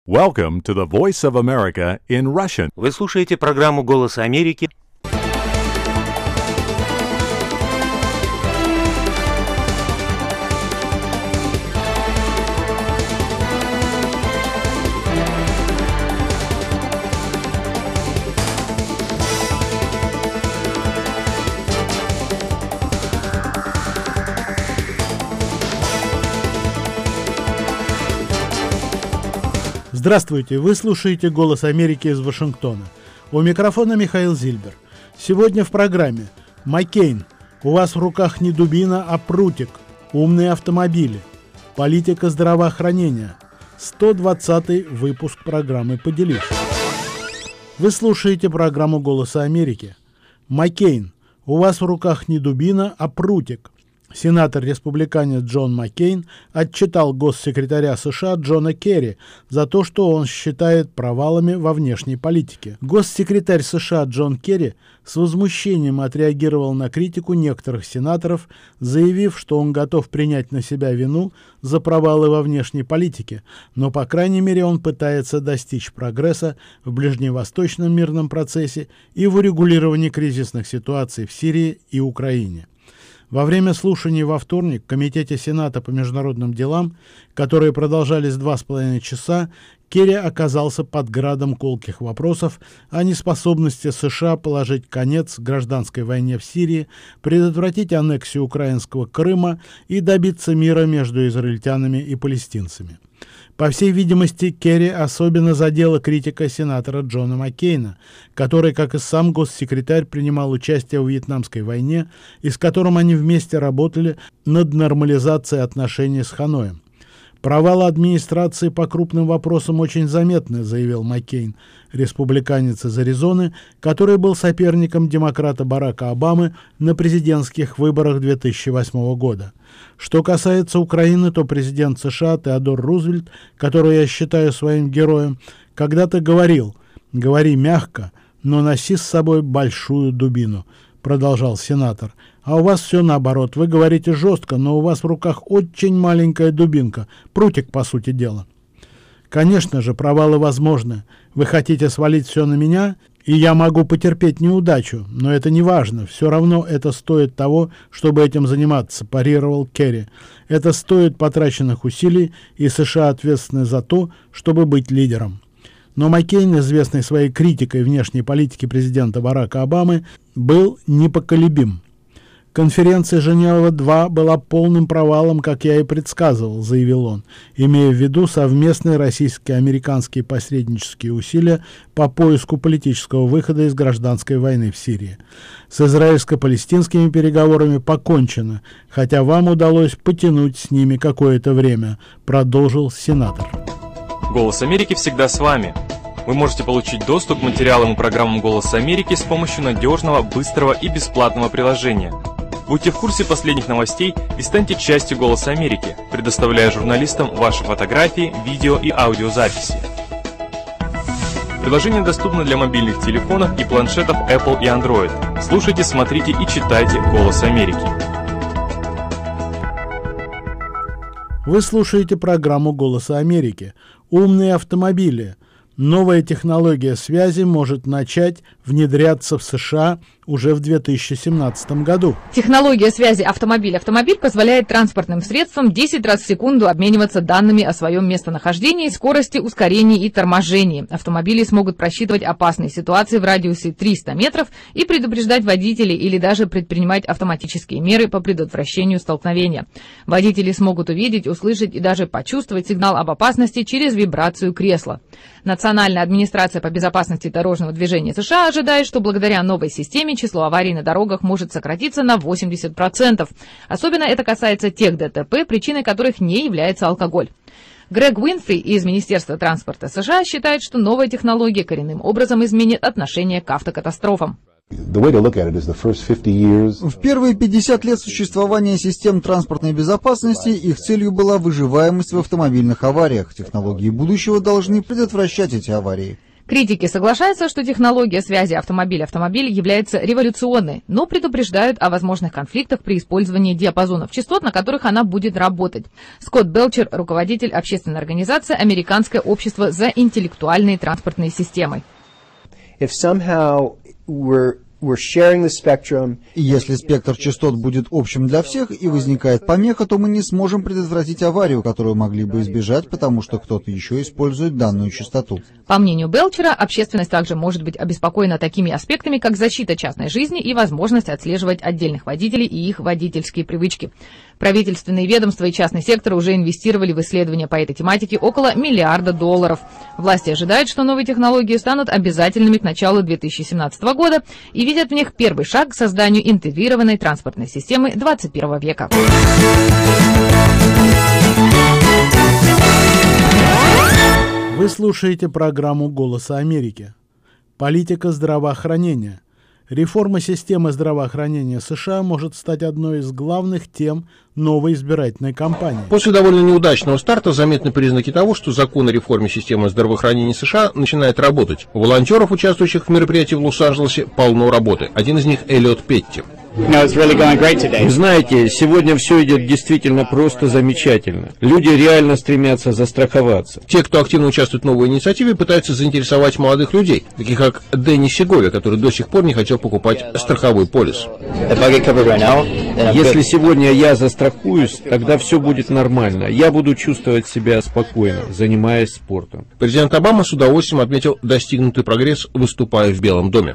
Welcome to the Voice of America in Russian. Вы слушаете программу «Голос Америки». Здравствуйте, вы слушаете «Голос Америки» из Вашингтона. У микрофона Михаил Зильбер. Сегодня в программе «Маккейн. У вас в руках не дубина, а прутик. Умные автомобили. Политика здравоохранения». 120-й выпуск программы «Поделись». Вы слушаете программу «Голоса Америки». «Маккейн. У вас в руках не дубина, а прутик». Сенатор-республиканец Джон Маккейн отчитал госсекретаря США Джона Керри за то, что он считает провалами во внешней политике. Госсекретарь США Джон Керри с возмущением отреагировал на критику некоторых сенаторов, заявив, что он готов принять на себя вину за провалы во внешней политике, но, по крайней мере, он пытается достичь прогресса в ближневосточном мирном процессе и в урегулировании кризисных ситуаций в Сирии и Украине. Во время слушаний во вторник в Комитете Сената по международным делам, которые продолжались 2,5 часа, Керри оказался под градом колких вопросов о неспособности США положить конец гражданской войне в Сирии, предотвратить аннексию украинского Крыма и добиться мира между израильтянами и палестинцами. По всей видимости, Керри особенно задела критика сенатора Джона Маккейна, который, как и сам госсекретарь, принимал участие в Вьетнамской войне и с которым они вместе работали над нормализацией отношений с Ханоем. «Провалы администрации по крупным вопросам очень заметны», — заявил Маккейн, республиканец из Аризоны, который был соперником демократа Барака Обамы на президентских выборах 2008 года. Что касается Украины, то президент США Теодор Рузвельт, которого я считаю своим героем, когда-то говорил: «Говори мягко, но носи с собой большую дубину», — продолжал сенатор. «А у вас все наоборот. Вы говорите жестко, но у вас в руках очень маленькая дубинка. Прутик, по сути дела». Конечно же, провалы возможны. Вы хотите свалить все на меня, и я могу потерпеть неудачу, но это не важно. Все равно это стоит того, чтобы этим заниматься, парировал Керри. Это стоит потраченных усилий, и США ответственны за то, чтобы быть лидером. Но Маккейн, известный своей критикой внешней политики президента Барака Обамы, был непоколебим. «Конференция Женева-2 была полным провалом, как я и предсказывал», — заявил он, имея в виду совместные российско-американские посреднические усилия по поиску политического выхода из гражданской войны в Сирии. «С израильско-палестинскими переговорами покончено, хотя вам удалось потянуть с ними какое-то время», — продолжил сенатор. «Голос Америки всегда с вами». Вы можете получить доступ к материалам и программам «Голоса Америки» с помощью надежного, быстрого и бесплатного приложения. Будьте в курсе последних новостей и станьте частью «Голоса Америки», предоставляя журналистам ваши фотографии, видео и аудиозаписи. Приложение доступно для мобильных телефонов и планшетов Apple и Android. Слушайте, смотрите и читайте «Голос Америки». Вы слушаете программу «Голоса Америки». Умные автомобили. Новая технология связи может начать внедряться в США уже в 2017 году. Технология связи автомобиль-автомобиль позволяет транспортным средствам 10 раз в секунду обмениваться данными о своем местонахождении, скорости, ускорении и торможении. Автомобили смогут просчитывать опасные ситуации в радиусе 300 метров и предупреждать водителей или даже предпринимать автоматические меры по предотвращению столкновения. Водители смогут увидеть, услышать и даже почувствовать сигнал об опасности через вибрацию кресла. Национальная администрация по безопасности дорожного движения США ожидает, что благодаря новой системе число аварий на дорогах может сократиться на 80%. Особенно это касается тех ДТП, причиной которых не является алкоголь. Грег Уинфри из Министерства транспорта США считает, что новая технология коренным образом изменит отношение к автокатастрофам. В первые 50 лет существования систем транспортной безопасности их целью была выживаемость в автомобильных авариях. Технологии будущего должны предотвращать эти аварии. Критики соглашаются, что технология связи автомобиль-автомобиль является революционной, но предупреждают о возможных конфликтах при использовании диапазонов частот, на которых она будет работать. Скотт Белчер, руководитель общественной организации «Американское общество за интеллектуальные транспортные системы». Если спектр частот будет общим для всех и возникает помеха, то мы не сможем предотвратить аварию, которую могли бы избежать, потому что кто-то еще использует данную частоту. По мнению Белчера, общественность также может быть обеспокоена такими аспектами, как защита частной жизни и возможность отслеживать отдельных водителей и их водительские привычки. Правительственные ведомства и частный сектор уже инвестировали в исследования по этой тематике около $1 миллиарда. Власти ожидают, что новые технологии станут обязательными к началу 2017 года и видят в них первый шаг к созданию интегрированной транспортной системы 21 века. Вы слушаете программу «Голоса Америки». Политика здравоохранения. Реформа системы здравоохранения США может стать одной из главных тем новой избирательной кампании. После довольно неудачного старта заметны признаки того, что закон о реформе системы здравоохранения США начинает работать. У волонтеров, участвующих в мероприятии в Лос-Анджелесе, полно работы. Один из них — Эллиот Петти. Вы знаете, сегодня все идет действительно просто замечательно. Люди реально стремятся застраховаться. Те, кто активно участвует в новой инициативе, пытаются заинтересовать молодых людей, таких как Дэнни Сегове, который до сих пор не хотел покупать страховой полис. Если сегодня я застрахуюсь, тогда все будет нормально. Я буду чувствовать себя спокойно, занимаясь спортом. Президент Обама с удовольствием отметил достигнутый прогресс, выступая в Белом доме.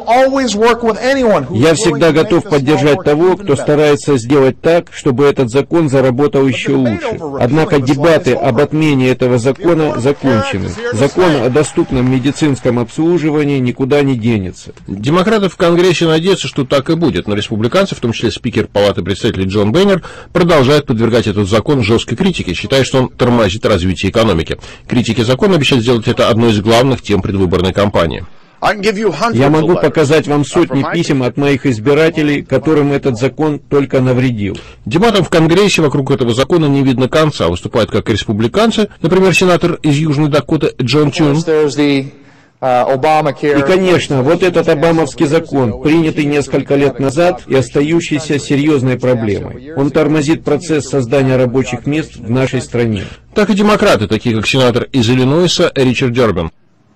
Я всегда готов поддержать того, кто старается сделать так, чтобы этот закон заработал еще лучше. Однако дебаты об отмене этого закона закончены. Закон о доступном медицинском обслуживании никуда не денется. Демократы в Конгрессе надеются, что так и будет, но республиканцы, в том числе спикер Палаты представителей Джон Бейнер, продолжают подвергать этот закон жесткой критике, считая, что он тормозит развитие экономики. Критики закона обещают сделать это одной из главных тем предвыборной кампании. Я могу показать вам сотни писем от моих избирателей, которым этот закон только навредил. Дебатам в Конгрессе вокруг этого закона не видно конца. Выступают как республиканцы, например, сенатор из Южной Дакоты Джон Тюн. И, конечно, вот этот обамовский закон, принятый несколько лет назад и остающийся серьезной проблемой. Он тормозит процесс создания рабочих мест в нашей стране. Так и демократы, такие как сенатор из Иллинойса Ричард Дербин.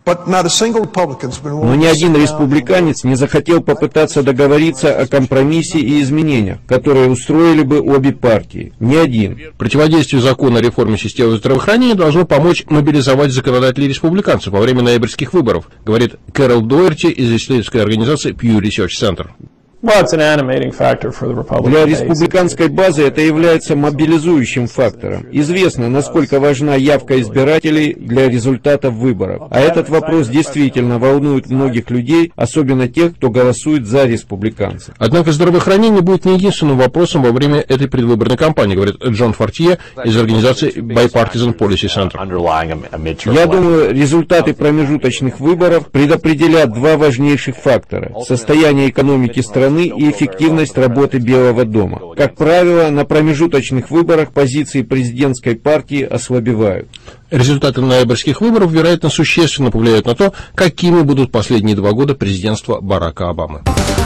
Но ни один республиканец не захотел попытаться договориться о компромиссе и изменениях, которые устроили бы обе партии. Ни один. Противодействие закона о реформе системы здравоохранения должно помочь мобилизовать законодателей республиканцев во время ноябрьских выборов, говорит Кэрол Доерти из исследовательской организации Pew Research Center. Для республиканской базы это является мобилизующим фактором. Известно, насколько важна явка избирателей для результатов выборов. А этот вопрос действительно волнует многих людей, особенно тех, кто голосует за республиканцев. Однако здравоохранение будет не единственным вопросом во время этой предвыборной кампании, говорит Джон Фортье из организации Bipartisan Policy Center. Я думаю, результаты промежуточных выборов предопределят два важнейших фактора: состояние экономики страны и эффективность работы Белого дома. Как правило, на промежуточных выборах позиции президентской партии ослабевают. Результаты ноябрьских выборов, вероятно, существенно повлияют на то, какими будут последние 2 года президентства Барака Обамы.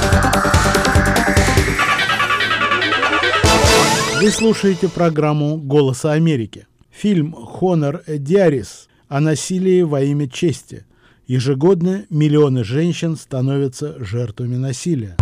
Вы слушаете программу «Голоса Америки». Фильм «Honor Diaries» о насилии во имя чести. Ежегодно миллионы женщин становятся жертвами насилия.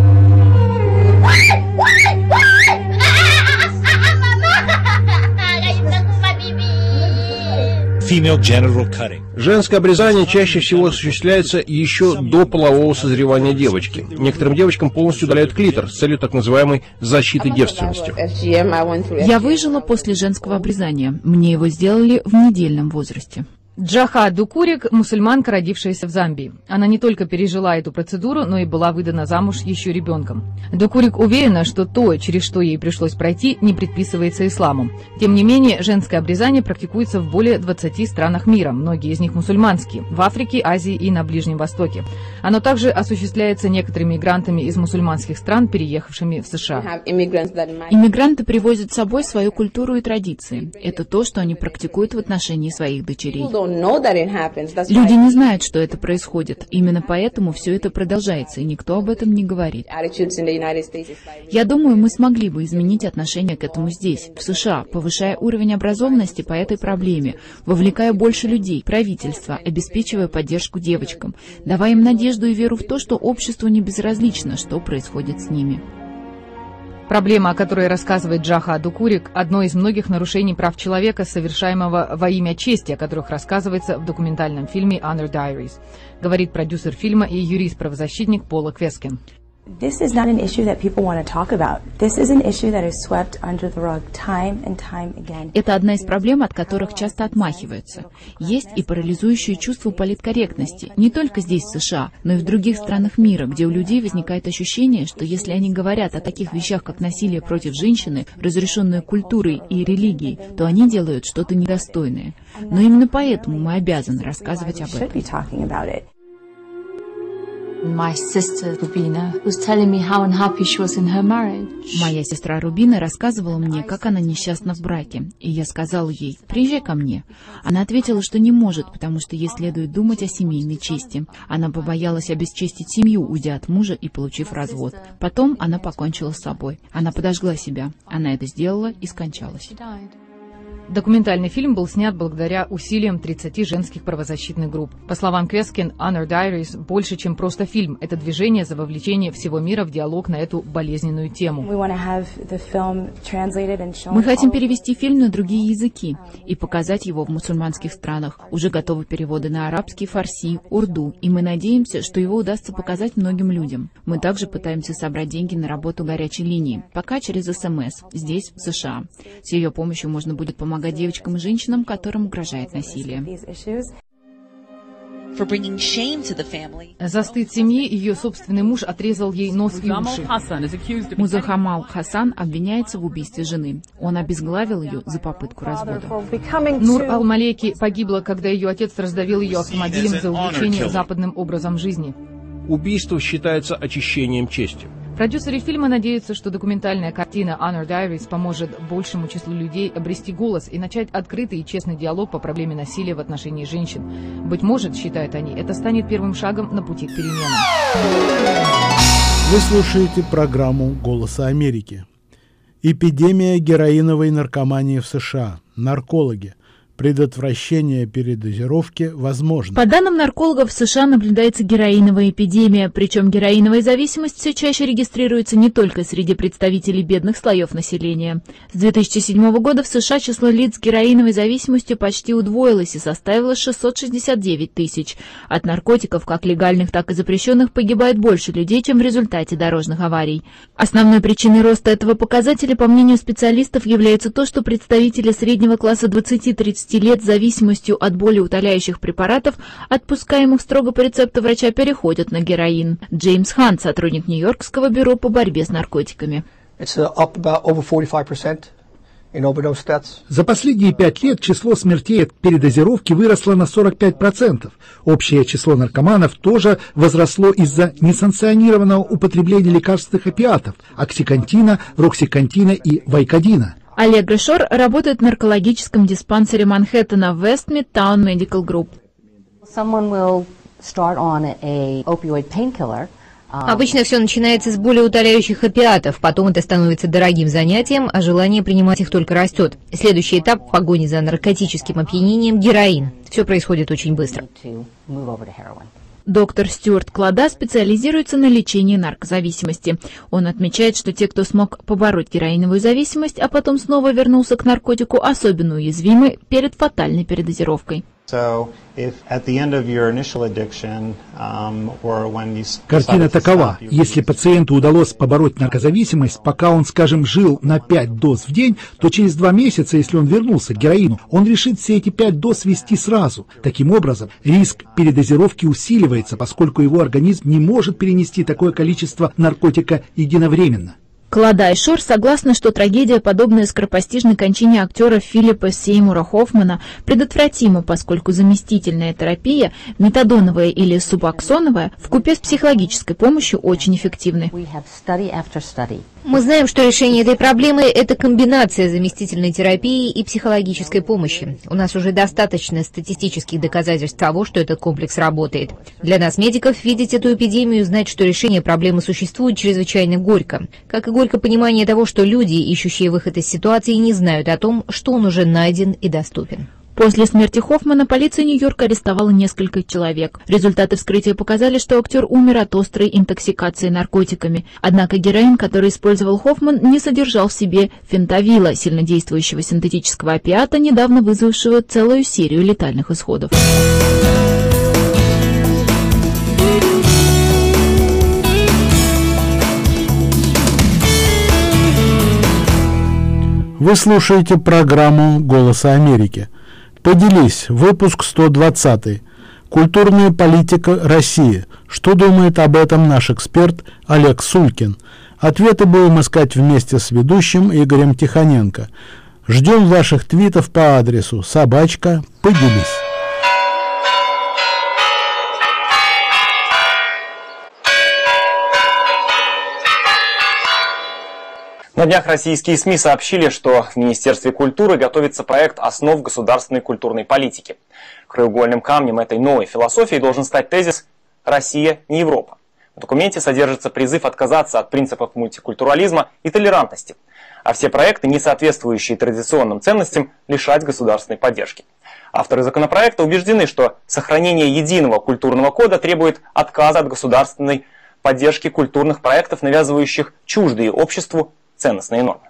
Женское обрезание чаще всего осуществляется еще до полового созревания девочки. Некоторым девочкам полностью удаляют клитор с целью так называемой защиты девственности. Я выжила после женского обрезания. Мне его сделали в недельном возрасте. Джаха Дукурик – мусульманка, родившаяся в Замбии. Она не только пережила эту процедуру, но и была выдана замуж еще ребенком. Дукурик уверена, что то, через что ей пришлось пройти, не предписывается исламом. Тем не менее, женское обрезание практикуется в более 20 странах мира, многие из них мусульманские, в Африке, Азии и на Ближнем Востоке. Оно также осуществляется некоторыми мигрантами из мусульманских стран, переехавшими в США. Иммигранты привозят с собой свою культуру и традиции. Это то, что они практикуют в отношении своих дочерей. Люди не знают, что это происходит. Именно поэтому все это продолжается, и никто об этом не говорит. Я думаю, мы смогли бы изменить отношение к этому здесь, в США, повышая уровень образованности по этой проблеме, вовлекая больше людей, правительства, обеспечивая поддержку девочкам, давая им надежду и веру в то, что обществу не безразлично, что происходит с ними. Проблема, о которой рассказывает Джаха Адукурик, одно из многих нарушений прав человека, совершаемого во имя чести, о которых рассказывается в документальном фильме «Honor Diaries», говорит продюсер фильма и юрист-правозащитник Пола Квескин. This is not an issue that people want to talk about. This is an issue that is swept under the rug time and time again. Это одна из проблем, от которых часто отмахиваются. Есть и парализующее чувство политкорректности, не только здесь, в США, но и в других странах мира, где у людей возникает ощущение, что если они говорят о таких вещах, как насилие против женщины, разрешенное культурой и религией, то они делают что-то недостойное. Но именно поэтому мы обязаны рассказывать об этом. Моя сестра Рубина рассказывала мне, как она несчастна в браке, и я сказала ей: «Приезжай ко мне». Она ответила, что не может, потому что ей следует думать о семейной чести. Она побоялась обесчестить семью, уйдя от мужа и получив развод. Потом она покончила с собой. Она подожгла себя. Она это сделала и скончалась. Документальный фильм был снят благодаря усилиям 30 женских правозащитных групп. По словам Квескин, Honor Diaries больше, чем просто фильм. Это движение за вовлечение всего мира в диалог на эту болезненную тему. Мы хотим перевести фильм на другие языки и показать его в мусульманских странах. Уже готовы переводы на арабский, фарси, урду, и мы надеемся, что его удастся показать многим людям. Мы также пытаемся собрать деньги на работу горячей линии, пока через СМС, здесь, в США. С ее помощью можно будет помогать девочкам и женщинам, которым угрожает насилие. За стыд семьи ее собственный муж отрезал ей нос и уши. Музахамал Хасан обвиняется в убийстве жены. Он обезглавил ее за попытку развода. Нур Ал-Малеки погибла, когда ее отец раздавил ее автомобилем за увлечение западным образом жизни. Убийство считается очищением чести. Продюсеры фильма надеются, что документальная картина Honor Diaries поможет большему числу людей обрести голос и начать открытый и честный диалог по проблеме насилия в отношении женщин. Быть может, считают они, это станет первым шагом на пути к переменам. Вы слушаете программу «Голоса Америки». Эпидемия героиновой наркомании в США. Наркологи. Предотвращение передозировки возможно. По данным наркологов, в США наблюдается героиновая эпидемия, причем героиновая зависимость все чаще регистрируется не только среди представителей бедных слоев населения. С 2007 года в США число лиц с героиновой зависимостью почти удвоилось и составило 669 тысяч. От наркотиков, как легальных, так и запрещенных, погибает больше людей, чем в результате дорожных аварий. Основной причиной роста этого показателя, по мнению специалистов, является то, что представители среднего класса 20-30 лет с зависимостью от болеутоляющих препаратов, отпускаемых строго по рецепту врача, переходят на героин. Джеймс Хант, сотрудник Нью-Йоркского бюро по борьбе с наркотиками. За последние 5 лет число смертей от передозировки выросло на 45%. Общее число наркоманов тоже возросло из-за несанкционированного употребления лекарственных опиатов – оксикантина, роксикантина и вайкодина. Аллегра Шор работает в наркологическом диспансере Манхэттена в West Midtown Medical Group. Обычно все начинается с болеутоляющих опиатов, потом это становится дорогим занятием, а желание принимать их только растет. Следующий этап в погоне за наркотическим опьянением – героин. Все происходит очень быстро. Доктор Стюарт Клада специализируется на лечении наркозависимости. Он отмечает, что те, кто смог побороть героиновую зависимость, а потом снова вернулся к наркотику, особенно уязвимы перед фатальной передозировкой. Картина такова. Если пациенту удалось побороть наркозависимость, пока он, скажем, жил на 5 доз в день, то через 2 месяца, если он вернулся к героину, он решит все эти 5 доз ввести сразу. Таким образом, риск передозировки усиливается, поскольку его организм не может перенести такое количество наркотика единовременно. Клада и Шор согласны, что трагедия, подобная скоропостижной кончине актера Филиппа Сеймура Хоффмана, предотвратима, поскольку заместительная терапия, метадоновая или субоксоновая, вкупе с психологической помощью очень эффективны. Мы знаем, что решение этой проблемы – это комбинация заместительной терапии и психологической помощи. У нас уже достаточно статистических доказательств того, что этот комплекс работает. Для нас, медиков, видеть эту эпидемию и знать, что решение проблемы существует, чрезвычайно горько. Как и горько понимание того, что люди, ищущие выход из ситуации, не знают о том, что он уже найден и доступен. После смерти Хоффмана полиция Нью-Йорка арестовала несколько человек. Результаты вскрытия показали, что актер умер от острой интоксикации наркотиками. Однако героин, который использовал Хоффман, не содержал в себе фентавила, сильнодействующего синтетического опиата, недавно вызвавшего целую серию летальных исходов. Вы слушаете программу «Голоса Америки». Поделись, выпуск 120. Культурная политика России. Что думает об этом наш эксперт Олег Сулькин? Ответы будем искать вместе с ведущим Игорем Тихоненко. Ждем ваших твитов по адресу @поделись. На днях российские СМИ сообщили, что в Министерстве культуры готовится проект основ государственной культурной политики. Краеугольным камнем этой новой философии должен стать тезис «Россия не Европа». В документе содержится призыв отказаться от принципов мультикультурализма и толерантности, а все проекты, не соответствующие традиционным ценностям, лишать государственной поддержки. Авторы законопроекта убеждены, что сохранение единого культурного кода требует отказа от государственной поддержки культурных проектов, навязывающих чуждые обществу ценностные нормы.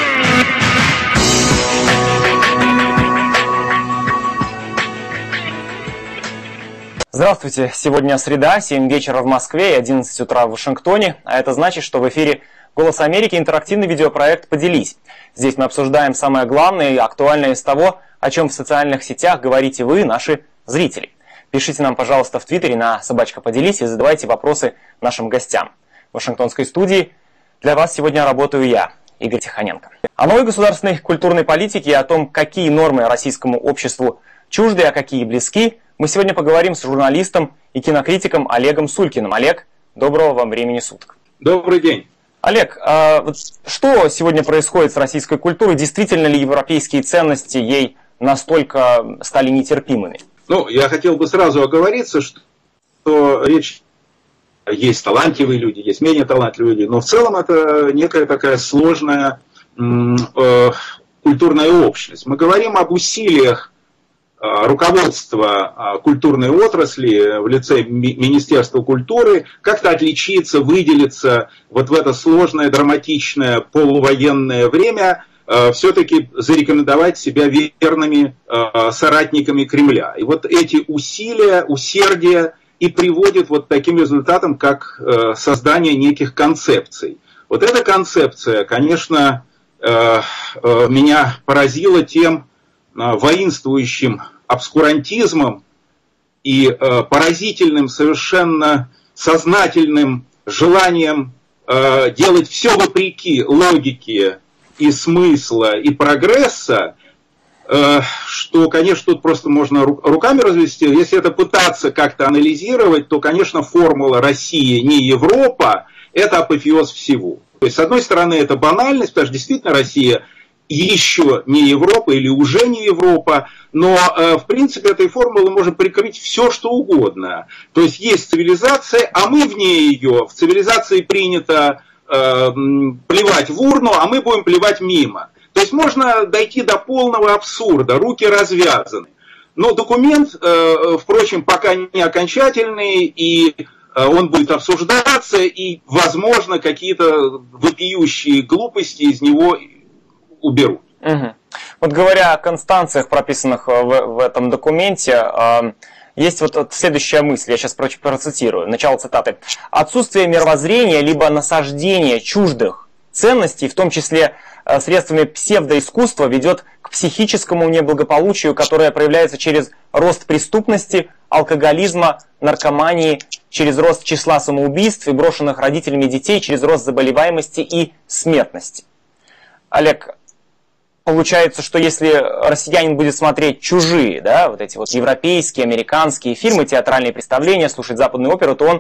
Здравствуйте! Сегодня среда, 7 вечера в Москве и 11 утра в Вашингтоне, а это значит, что в эфире «Голос Америки» интерактивный видеопроект «Поделись». Здесь мы обсуждаем самое главное и актуальное из того, о чем в социальных сетях говорите вы, наши зрители. Пишите нам, пожалуйста, в Твиттере на @поделись и задавайте вопросы нашим гостям. В Вашингтонской студии для вас сегодня работаю я, Игорь Тихоненко. О новой государственной культурной политике и о том, какие нормы российскому обществу чужды, а какие близки, мы сегодня поговорим с журналистом и кинокритиком Олегом Сулькиным. Олег, доброго вам времени суток. Добрый день. Олег, что сегодня происходит с российской культурой? Действительно ли европейские ценности ей настолько стали нетерпимыми? Ну, я хотел бы сразу оговориться, что речь... Есть талантливые люди, есть менее талантливые люди, но в целом это некая такая сложная культурная общность. Мы говорим об усилиях руководства культурной отрасли в лице Министерства культуры как-то отличиться, выделиться вот в это сложное, драматичное, полувоенное время, все-таки зарекомендовать себя верными соратниками Кремля. И вот эти усилия, усердие и приводит вот к таким результатам, как создание неких концепций. Вот эта концепция, конечно, меня поразила тем воинствующим обскурантизмом и поразительным, совершенно сознательным желанием делать все вопреки логике и смысла, и прогресса, что, конечно, тут просто можно руками развести. Если это пытаться как-то анализировать, то, конечно, формула «Россия не Европа» – это апофеоз всего. То есть, с одной стороны, это банальность, потому что действительно Россия еще не Европа или уже не Европа, но, в принципе, этой формулой можно прикрыть все, что угодно. То есть, есть цивилизация, а мы вне ее. В цивилизации принято плевать в урну, а мы будем плевать мимо. То есть можно дойти до полного абсурда, руки развязаны. Но документ, впрочем, пока не окончательный, и он будет обсуждаться, и, возможно, какие-то вопиющие глупости из него уберут. Угу. Вот говоря о констанциях, прописанных в этом документе, есть вот следующая мысль, я сейчас процитирую, начало цитаты. «Отсутствие мировоззрения либо насаждение чуждых ценностей, в том числе средствами псевдоискусства, ведет к психическому неблагополучию, которое проявляется через рост преступности, алкоголизма, наркомании, через рост числа самоубийств и брошенных родителями детей, через рост заболеваемости и смертности». Олег, получается, что если россиянин будет смотреть чужие, да, вот эти вот европейские, американские фильмы, театральные представления, слушать западную оперу, то он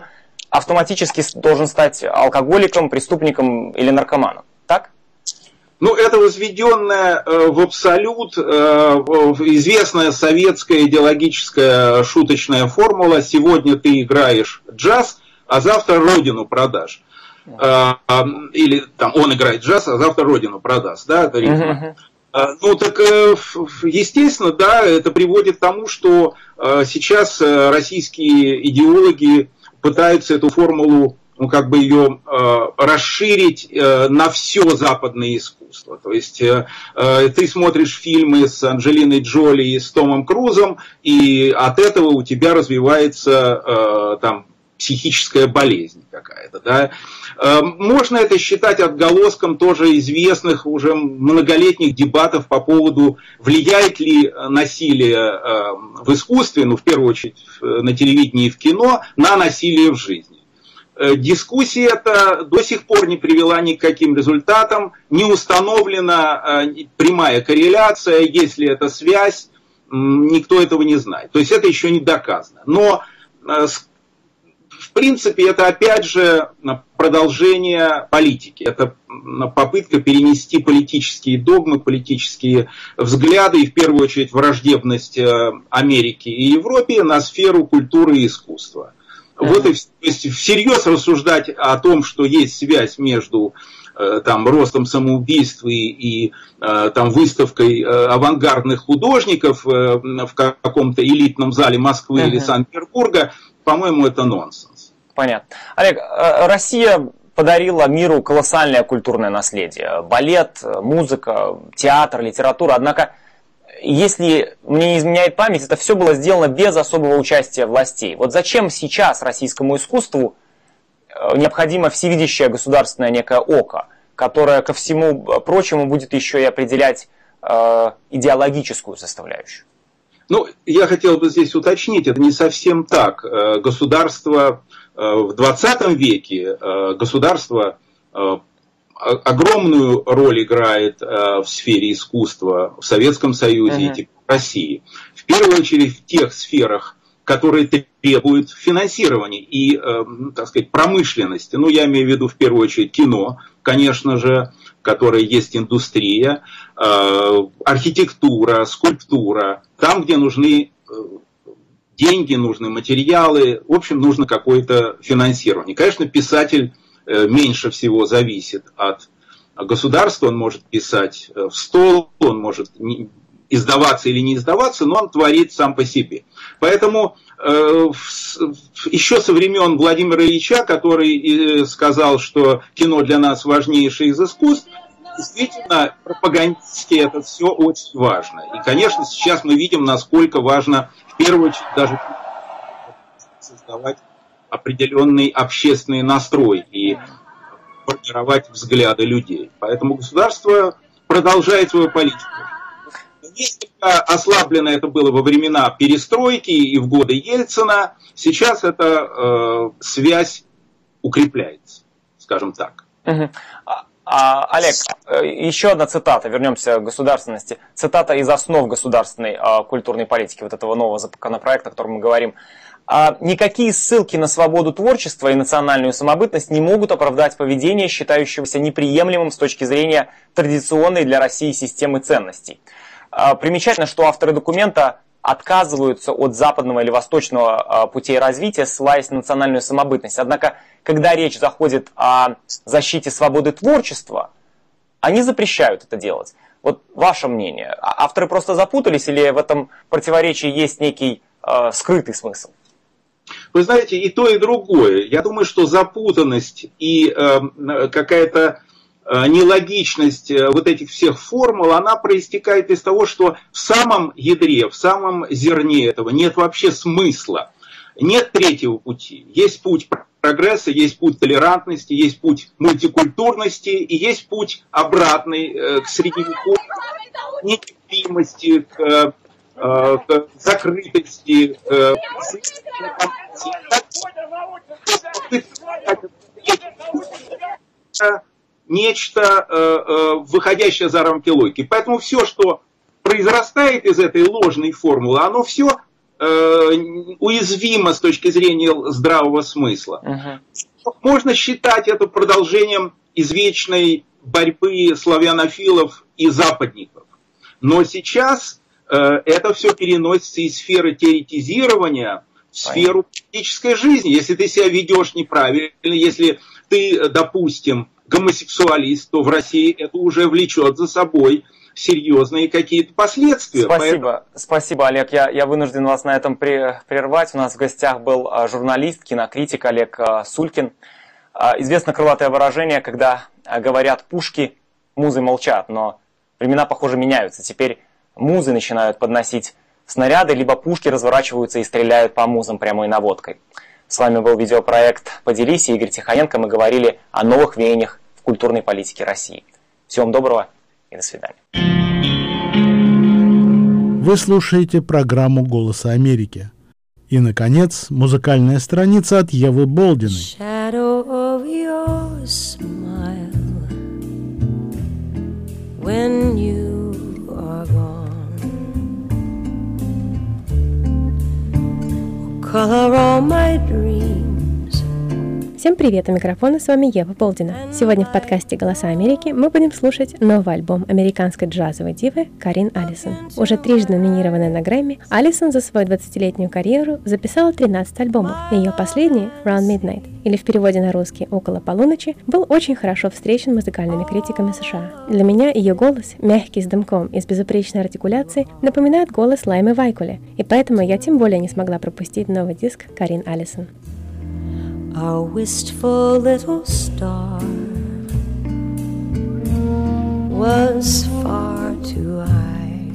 автоматически должен стать алкоголиком, преступником или наркоманом, так? Ну, это возведенная в абсолют известная советская идеологическая шуточная формула: сегодня ты играешь джаз, а завтра родину продашь. Или там он играет джаз, а завтра родину продаст, да, Ну, так, естественно, да, это приводит к тому, что сейчас российские идеологи пытаются эту формулу, ну, как бы ее расширить на все западное искусство. То есть ты смотришь фильмы с Анджелиной Джоли и с Томом Крузом, и от этого у тебя развивается там психическая болезнь какая-то, да. Можно это считать отголоском тоже известных уже многолетних дебатов по поводу, влияет ли насилие в искусстве, ну, в первую очередь на телевидении и в кино, на насилие в жизни. Дискуссия эта до сих пор не привела ни к каким результатам, не установлена прямая корреляция, есть ли это связь, никто этого не знает. То есть это еще не доказано. Но в принципе, это опять же продолжение политики. Это попытка перенести политические догмы, политические взгляды и в первую очередь враждебность Америки и Европе на сферу культуры и искусства. Вот и, то есть всерьез рассуждать о том, что есть связь между там, ростом самоубийств и там, выставкой авангардных художников в каком-то элитном зале Москвы или Санкт-Петербурга, по-моему, это нонсенс. Понятно. Олег, Россия подарила миру колоссальное культурное наследие. Балет, музыка, театр, литература. Однако, если мне не изменяет память, это все было сделано без особого участия властей. Вот зачем сейчас российскому искусству необходимо всевидящее государственное некое око, которое ко всему прочему будет еще и определять идеологическую составляющую? Ну, я хотел бы здесь уточнить, это не совсем так. Государство в 20 веке, государство огромную роль играет в сфере искусства в Советском Союзе и в России. В первую очередь в тех сферах, которые требуют финансирования и, так сказать, промышленности. Ну, я имею в виду в первую очередь кино, конечно же, в которой есть индустрия, архитектура, скульптура. Там, где нужны деньги, нужны материалы, в общем, нужно какое-то финансирование. Конечно, писатель меньше всего зависит от государства, он может писать в стол, он может издаваться или не издаваться, но он творит сам по себе. Поэтому еще со времен Владимира Ильича, который сказал, что кино для нас важнейшее из искусств, действительно, пропагандистски это все очень важно. И, конечно, сейчас мы видим, насколько важно, в первую очередь, даже создавать определенный общественный настрой и формировать взгляды людей. Поэтому государство продолжает свою политику. Несколько ослаблено это было во времена перестройки и в годы Ельцина. Сейчас эта связь укрепляется, скажем так. Олег, еще одна цитата, вернемся к государственности. Цитата из основ государственной культурной политики, вот этого нового законопроекта, о котором мы говорим. Никакие ссылки на свободу творчества и национальную самобытность не могут оправдать поведение, считающегося неприемлемым с точки зрения традиционной для России системы ценностей. Примечательно, что авторы документа отказываются от западного или восточного путей развития, ссылаясь на национальную самобытность. Однако, когда речь заходит о защите свободы творчества, они запрещают это делать. Вот ваше мнение, авторы просто запутались или в этом противоречии есть некий скрытый смысл? Вы знаете, и то, и другое. Я думаю, что запутанность и какая-то нелогичность вот этих всех формул, она проистекает из того, что в самом ядре, в самом зерне этого нет вообще смысла. Нет третьего пути. Есть путь прогресса, есть путь толерантности, есть путь мультикультурности и есть путь обратный к средневековью, к нетерпимости, к закрытости, нечто, выходящее за рамки логики. Поэтому все, что произрастает из этой ложной формулы, оно все уязвимо с точки зрения здравого смысла. Можно считать это продолжением извечной борьбы славянофилов и западников. Но сейчас это все переносится из сферы теоретизирования в сферу практической жизни. Если ты себя ведешь неправильно, если ты, допустим, гомосексуалист, то в России это уже влечет за собой серьезные какие-то последствия. Спасибо, Олег. Я вынужден вас на этом прервать. У нас в гостях был журналист, кинокритик Олег Сулькин. Известно крылатое выражение, когда говорят пушки, музы молчат, но времена, похоже, меняются. Теперь музы начинают подносить снаряды, либо пушки разворачиваются и стреляют по музам прямой наводкой. С вами был видеопроект «Поделись» и Игорь Тихоненко. Мы говорили о новых веяниях в культурной политике России. Всего вам доброго и до свидания. Вы слушаете программу «Голоса Америки». И, наконец, музыкальная страница от Евы Болдиной. Всем привет, у микрофона с вами Ева Болдина. Сегодня в подкасте «Голоса Америки» мы будем слушать новый альбом американской джазовой дивы Карин Аллисон. Уже трижды номинированная на Грэмми, Аллисон за свою 20-летнюю карьеру записала 13 альбомов. Ее последний, Round Midnight, или в переводе на русский «Около полуночи», был очень хорошо встречен музыкальными критиками США. Для меня ее голос, мягкий с дымком и с безупречной артикуляцией, напоминает голос Лаймы Вайкуле, и поэтому я тем более не смогла пропустить новый диск Карин Аллисон. Our wistful little star was far too high.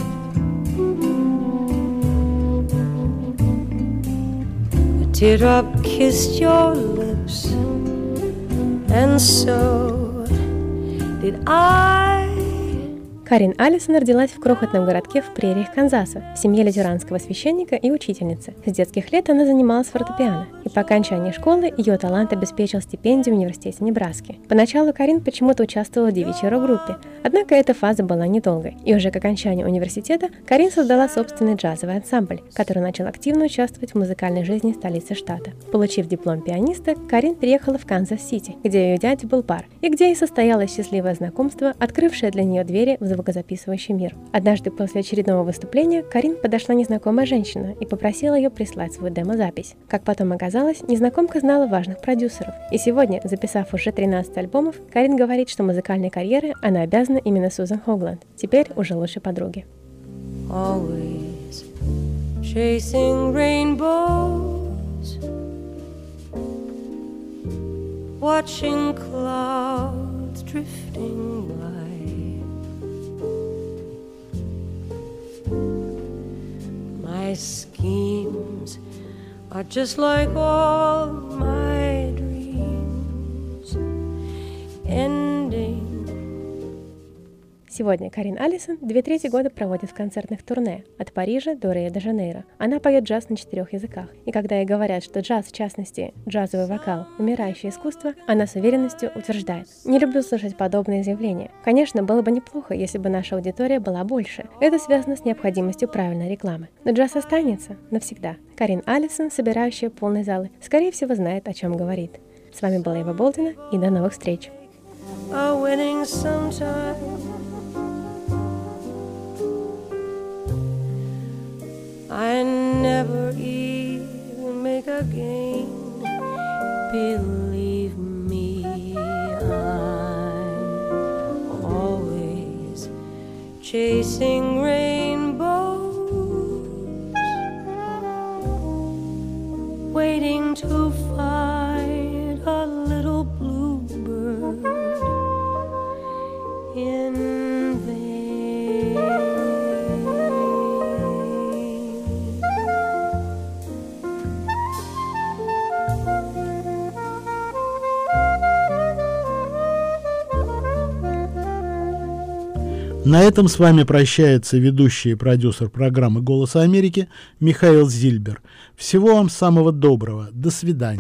A teardrop kissed your lips, and so did I. Карин Аллисон родилась в крохотном городке в прериях Канзаса, в семье лютеранского священника и учительницы. С детских лет она занималась фортепиано, и по окончании школы ее талант обеспечил стипендию в университете Небраски. Поначалу Карин почему-то участвовала в девичьей рок-группе, однако эта фаза была недолгой, и уже к окончанию университета Карин создала собственный джазовый ансамбль, который начал активно участвовать в музыкальной жизни столицы штата. Получив диплом пианиста, Карин переехала в Канзас-Сити, где ее дядя был бар, и где и состоялось счастливое знакомство, открывшее для нее двери в звукозаписывающий мир. Однажды после очередного выступления Карин подошла незнакомая женщина и попросила ее прислать свою демозапись. Как потом оказалось, незнакомка знала важных продюсеров. И сегодня, записав уже 13 альбомов, Карин говорит, что музыкальной карьеры она обязана именно Сьюзан Хогланд, теперь уже лучшей подруге. Always chasing rainbows, watching clouds drifting by. My schemes are just like all my dreams, ending. Сегодня Карин Аллисон 2/3 года проводит в концертных турне от Парижа до Рио-де-Жанейро. Она поет джаз на 4 языках. И когда ей говорят, что джаз, в частности, джазовый вокал, умирающее искусство, она с уверенностью утверждает: «Не люблю слышать подобные заявления. Конечно, было бы неплохо, если бы наша аудитория была больше. Это связано с необходимостью правильной рекламы. Но джаз останется навсегда». Карин Аллисон, собирающая полные залы, скорее всего, знает, о чем говорит. С вами была Ева Болдина, и до новых встреч. I never even make a gain. Believe me, I'm always chasing rainbows, waiting to find a little bluebird in vain. На этом с вами прощается ведущий и продюсер программы «Голоса Америки» Михаил Зильбер. Всего вам самого доброго. До свидания.